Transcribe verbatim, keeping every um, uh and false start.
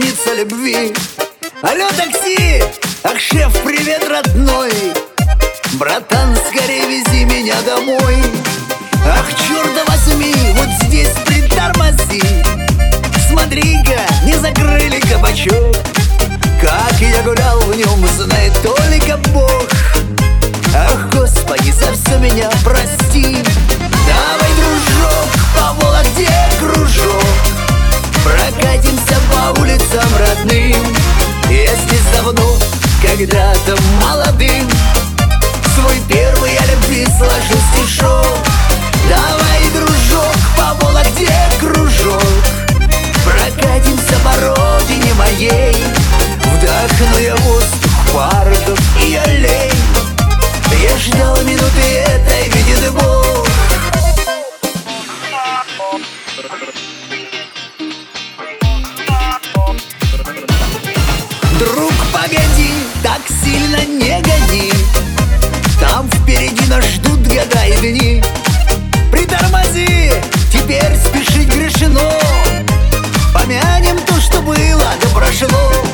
песочница любви. Алло, такси! Ах, шеф, привет, родной! Братан, скорее вези меня домой. Ах, черт возьми, вот здесь притормози. Смотри-ка, не закрыли кабачок. Как я гулял в нем, знает только Бог. Ах, Господи, за все меня прости. Давай, дружок, по Вологде кружок, прокатимся по улицам родным. Если давно, когда-то молодым, свой первый я любви сложу стишок. Давай, дружок, по Вологде кружок, прокатимся по родине моей. Вдохну я воздух парков и аллей. Я ждал минуты этой, видит Бог. Друг, погоди, так сильно не гони. Там впереди нас ждут года и дни. Притормози, теперь спешить грешно. Помянем то, что было, да прошло.